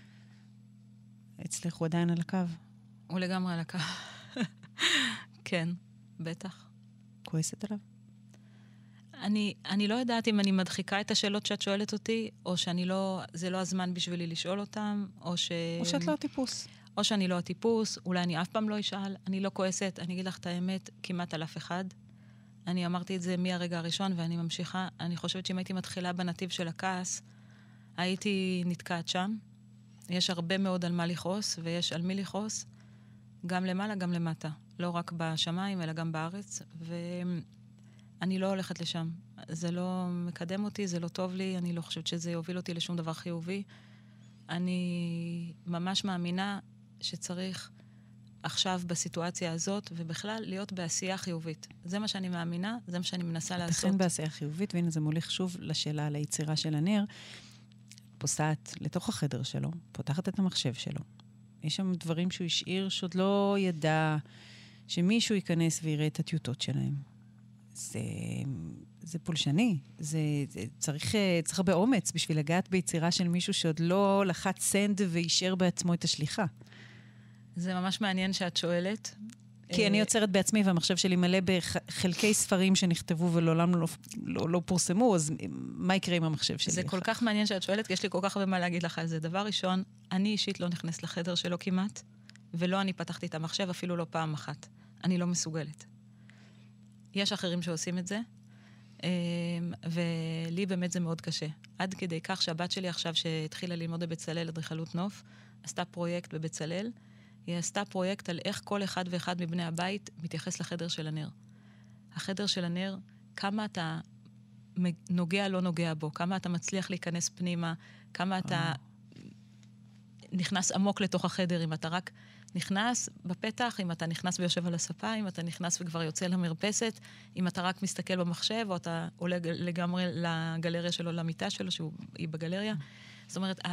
אצלך הוא עדיין על הקו? הוא לגמרי על הקו. כן, בטח. כועסת עליו? אני, אני לא יודעת אם אני מדחיקה את השאלות שאת שואלת אותי, או שאני לא, זה לא הזמן בשבילי לשאול אותם, או ש... או שאת לא הטיפוס. או שאני לא הטיפוס, אולי אני אף פעם לא אשאל, אני לא כועסת, אני אגיד לך את האמת, כמעט על אף אחד. אני אמרתי את זה מהרגע הראשון, ואני ממשיכה. אני חושבת שאם הייתי מתחילה בנתיב של הכעס, הייתי נתקעת שם. יש הרבה מאוד על מה לכעוס, ויש על מי לכעוס, גם למעלה, גם למטה. לא רק בשמיים, אלא גם בארץ, ואני לא הולכת לשם. זה לא מקדם אותי, זה לא טוב לי, אני לא חושבת שזה יוביל אותי לשום דבר חיובי. אני ממש מאמינה שצריך עכשיו בסיטואציה הזאת, ובכלל להיות בעשייה חיובית. זה מה שאני מאמינה, זה מה שאני מנסה לעשות. תכן בעשייה חיובית, והנה זה מוליך שוב לשאלה על היצירה של הנר. פוסעת לתוך החדר שלו, פותחת את המחשב שלו. יש שם דברים שהוא השאיר שעוד לא ידע שמישהו ייכנס ויראה את הטיוטות שלהם. זה, זה פולשני. זה, זה צריך, צריך הרבה אומץ בשביל לגעת ביצירה של מישהו שעוד לא לחץ סנד וישאר בעצמו את השליחה. זה ממש מעניין שאת שואלת. כי אני יוצרת בעצמי, והמחשב שלי מלא בחלקי ספרים שנכתבו ולעולם לא, לא, לא פורסמו, אז מה יקרה עם המחשב שלי? זה כל כך מעניין שאת שואלת, כי יש לי כל כך הרבה מה להגיד לך על זה. דבר ראשון, אני אישית לא נכנס לחדר שלו כמעט, ולא אני פתחתי את המחשב אפילו לא פעם אחת. אני לא מסוגלת. יש אחרים שעושים את זה, ולי באמת זה מאוד קשה. עד כדי כך שהבת שלי עכשיו שהתחילה ללמוד בבצלאל, אדריכלות נוף, עשתה פרויקט בבצלאל, היא עשתה פרויקט על איך כל אחד ואחד מבני הבית מתייחס לחדר של הנר. החדר של הנר, כמה אתה נוגע לא נוגע בו, כמה אתה מצליח להיכנס פנימה, כמה אתה נכנס עמוק לתוך החדר, אם אתה רק נכנס בפתח, אם אתה נכנס ויושב על הספה, אם אתה נכנס וכבר יוצא למרפסת, אם אתה רק מסתכל במחשב, או אתה עולה לגמרי לגלריה שלו, למיטה שלו, שהיא בגלריה. זאת אומרת,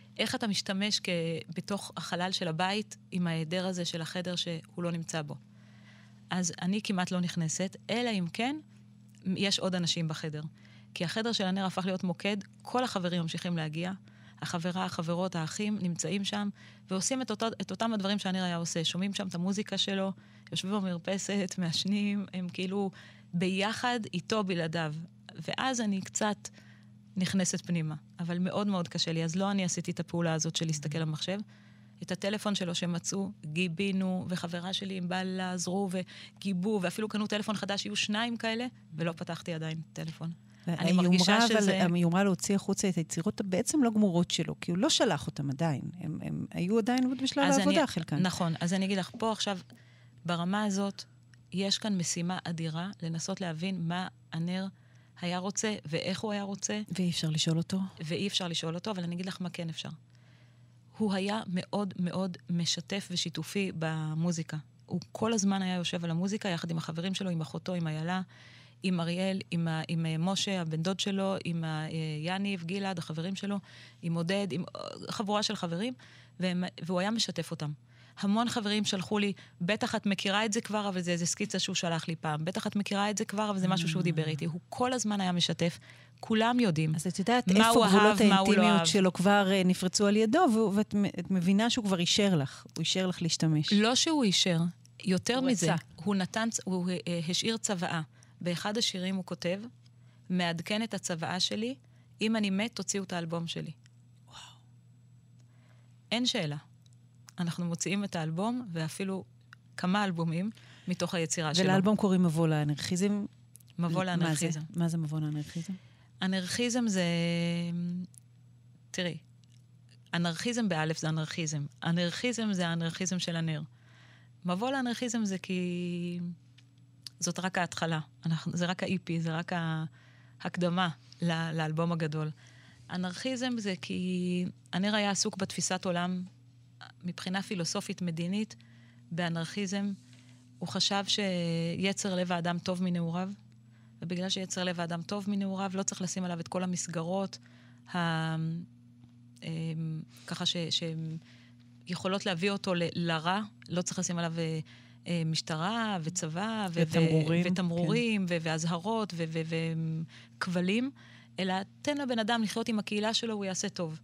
איך אתה משתמש כ... בתוך החלל של הבית עם ההיעדר הזה של החדר שהוא לא נמצא בו. אז אני כמעט לא נכנסת, אלא אם כן יש עוד אנשים בחדר. כי החדר של הנר הפך להיות מוקד, כל החברים ממשיכים להגיע, החברה, החברות, האחים נמצאים שם, ועושים את, אותו, את אותם הדברים שהנר היה עושה. שומעים שם את המוזיקה שלו, יושבים במרפסת, מעשנים, הם כאילו ביחד איתו בלעדיו. ואז אני קצת נכנסת פנימה. אבל מאוד מאוד קשה לי. אז לא אני עשיתי את הפעולה הזאת של להסתכל במחשב. את הטלפון שלו שמצאו, גיבינו, וחברה שלי עם בעל עזרו וגיבו, ואפילו קנו טלפון חדש, יהיו שניים כאלה, ולא פתחתי עדיין טלפון. אני מרגישה שזה... היא אומרה להוציא החוצה את היצירות בעצם לא גמורות שלו, כי הוא לא שלח אותם עדיין. הם, הם היו עדיין בשלב העבודה חלקן. נכון, אז אני אגיד לך, פה עכשיו, ברמה הזאת, יש כאן משימה אדירה לנסות להבין מה הנר היה רוצה, ואיך הוא היה רוצה. ואי אפשר לשאול אותו. ואי אפשר לשאול אותו, אבל אני אגיד לך מה כן אפשר. הוא היה מאוד מאוד משתף ושיתופי במוזיקה. הוא כל הזמן היה יושב על המוזיקה, יחד עם החברים שלו, עם אחותו, עם איילה, עם אריאל, עם, עם משה, הבן דוד שלו, עם יניב, גלעד, החברים שלו, עם עודד, עם חבורה של חברים, והם, והוא היה משתף אותם. המון חברים שלחו לי, בטח את מכירה את זה כבר, אבל זה איזה סקיצה שהוא שלח לי פעם. בטח את מכירה את זה כבר, אבל זה משהו שהוא דיבר איתי. הוא כל הזמן היה משתף. כולם יודעים. אז את יודעת איפה גבולות האינטימיות שלו כבר נפרצו על ידו, ואת מבינה שהוא כבר אישר לך. הוא אישר לך להשתמש. לא שהוא אישר. יותר מזה, הוא נתן, הוא השאיר צוואה. באחד השירים הוא כותב, מעדכן את הצוואה שלי, אם אני מת, תוציאו את האלבום שלי. וואו. אין שאלה. אנחנו מוציאים את האלבום, ואפילו כמה אלבומים מתוך היצירה שלו. ולאלבום קוראים מבוא לאנרכיזם. מבוא לאנרכיזם. מה זה מבוא לאנרכיזם? אנרכיזם זה... תראי, אנרכיזם באלף זה אנרכיזם. אנרכיזם זה האנרכיזם של הנר. מבוא לאנרכיזם זה כי... זאת רק ההתחלה. אנחנו, זה רק ה-אי פי, זה רק ההקדמה לאלבום הגדול. אנרכיזם זה כי הנר היה עסוק בתפיסת עולם מבחינה פילוסופית מדינית, באנרכיזם. הוא חשב שיצר לב האדם טוב מנעוריו, ובגלל שיצר לב האדם טוב מנעוריו, לא צריך לשים עליו את כל המסגרות, ה... ככה ש... שיכולות להביא אותו ל... לרע, לא צריך לשים עליו משטרה וצבא, ו... ותמרורים, ותמרורים כן. ו... והזהרות ו... ו... וכבלים, אלא תן לבן אדם לחיות עם הקהילה שלו, הוא יעשה טוב.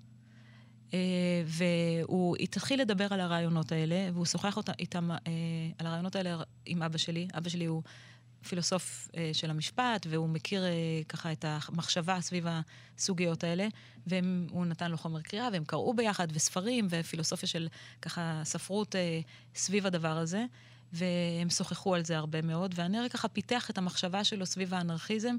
והוא התחיל לדבר על הרעיונות האלה, והוא שוחח איתם על הרעיונות האלה עם אבא שלי. אבא שלי הוא פילוסוף של המשפט, והוא מכיר ככה את המחשבה סביב הסוגיות האלה, והוא נתן לו חומר קריאה, והם קראו ביחד, וספרים, ופילוסופיה של ככה ספרות סביב הדבר הזה, והם שוחחו על זה הרבה מאוד, והנר ככה פיתח את המחשבה שלו סביב האנרכיזם,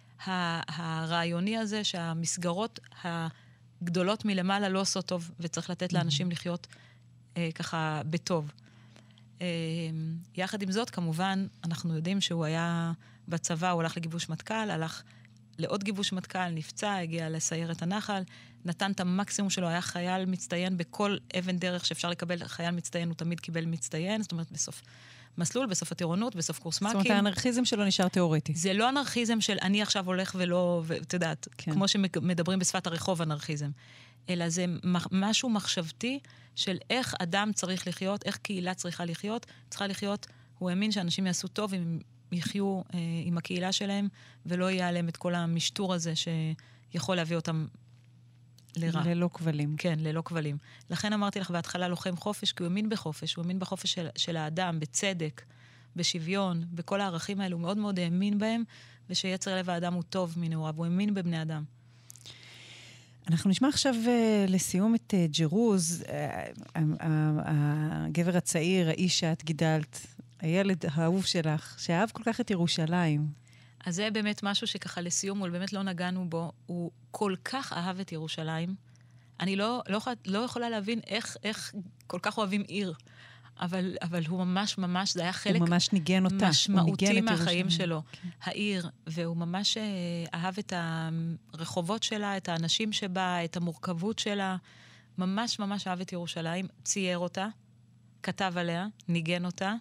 הרעיוני הזה שהמסגרות ה... גדולות מלמעלה לא עושות טוב, וצריך לתת לאנשים לחיות אה, ככה בטוב. אה, יחד עם זאת, כמובן, אנחנו יודעים שהוא היה בצבא, הוא הלך לגיבוש מטכ"ל, הלך לעוד גיבוש מטכ"ל, נפצע, הגיע לסיירת הנחל, נתן את המקסימום שלו, היה חייל מצטיין בכל אבן דרך שאפשר לקבל חייל מצטיין, הוא תמיד קיבל מצטיין, זאת אומרת, בסוף מסלול, בסוף הטירונות, בסוף קורס מ"כים. זאת אומרת, האנרכיזם שלו נשאר תיאורטי. זה לא אנרכיזם של אני עכשיו הולך ולא, ואת יודעת, כן. כמו שמדברים בשפת הרחוב אנרכיזם, אלא זה משהו מחשבתי של איך אדם צריך לחיות, איך קהילה צריכה לחיות, צריכה לחיות, הוא האמין שאנשים יעשו טוב אם יחיו אה, עם הקהילה שלהם, ולא יהיה עליהם את כל המשטור הזה שיכול להביא אותם לרע. ללא כבלים. כן, ללא כבלים. לכן אמרתי לך בהתחלה לוחם חופש, כי הוא האמין בחופש, הוא האמין בחופש של, של האדם, בצדק, בשוויון, בכל הערכים האלו, הוא מאוד מאוד האמין בהם, ושיצר לב האדם הוא טוב מנעוריו, הוא האמין בבני אדם. אנחנו נשמע עכשיו uh, לסיום את uh, ג'רוז, uh, הגבר הצעיר, האיש שאת גידלת, הילד האהוב שלך, שאהב כל כך את ירושלים. אז זה באמת משהו שככה לסיום, הוא באמת לא נגענו בו, הוא כל כך אהב את ירושלים, אני לא, לא, לא יכולה להבין איך, איך כל כך אוהבים עיר, אבל, אבל הוא ממש ממש, זה היה חלק הוא ממש ניגן אותה. משמעותי מהחיים שלו, כן. העיר, והוא ממש אהב את הרחובות שלה, את האנשים שבה, את המורכבות שלה, ממש ממש אהב את ירושלים, צייר אותה, כתב עליה, ניגן אותה,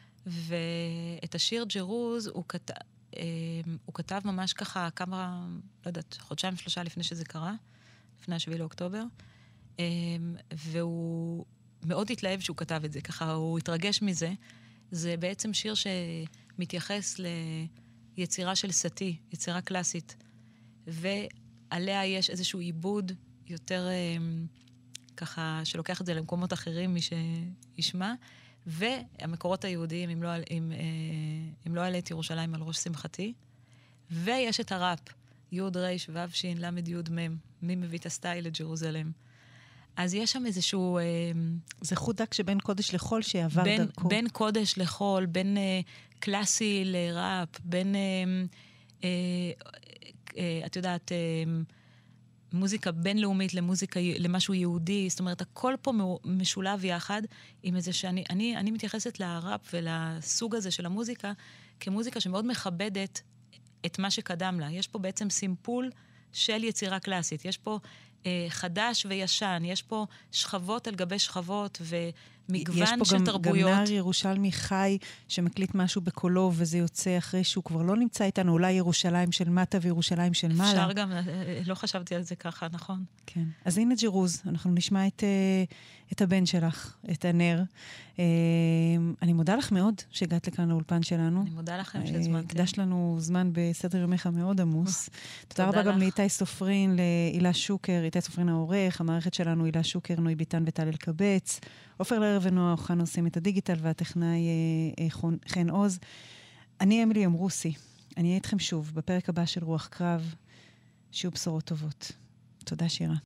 ואת השיר ג'רוז הוא כתב, הוא כתב ממש ככה כמה, לא יודעת, חודשיים שלושה לפני שזה קרה, לפני השביעי לאוקטובר. והוא מאוד התלהב שהוא כתב את זה, ככה הוא התרגש מזה. זה בעצם שיר שמתייחס ליצירה של סטי, יצירה קלאסית, ועליה יש איזשהו עיבוד יותר ככה, שלוקח את זה למקומות אחרים, מי שישמע, והמקורות היהודיים, אם לא, אם, אם לא עלה את ירושלים על ראש שמחתי, ויש את הראפ, יוד ריש וו שין למד יוד מם, מי מביא את הסטייל לג'רוזלם. אז יש שם איזשהו... זה חוט דק שבין קודש לחול שעבר בין, דרכו. בין קודש לחול, בין אה, קלאסי לראפ, בין, אה, אה, אה, את יודעת, אה, מוזיקה בינלאומית למוזיקה, למשהו יהודי. זאת אומרת, הכל פה משולב יחד עם איזה שאני... אני, אני מתייחסת לראפ ולסוג הזה של המוזיקה כמוזיקה שמאוד מכבדת את מה שקדם לה. יש פה בעצם סימפול של יצירה קלאסית. יש פה אה, חדש וישן. יש פה שכבות על גבי שכבות ומגוון של גם, תרבויות. יש פה גם נער ירושלמי חי שמקליט משהו בקולו, וזה יוצא אחרי שהוא כבר לא נמצא איתנו, אולי ירושלים של מטה וירושלים של מעלה. אפשר גם, לא חשבתי על זה ככה, נכון? כן. אז הנה ג'ירוז, אנחנו נשמע את, את הבן שלך, את הנר. אני מודה לך מאוד שהגעת לכאן לאולפן שלנו. אני מודה לכם שהזמנתם. הקדש לנו זמן בסדר יומך מאוד עמוס. תודה רבה גם לאיתי סופרין, להילה שוקר, איתי סופרין העורך, המערכת שלנו הילה שוקר, נוי ביטן וטל אלקבץ, עופר לרר ונועה אוחנה עושים את הדיגיטל, והטכנאי חן עוז. אני אמילי אמרוסי. אני אהיה איתכם שוב בפרק הבא של רוח קרב. שיהיו בשורות טובות. תודה שירה.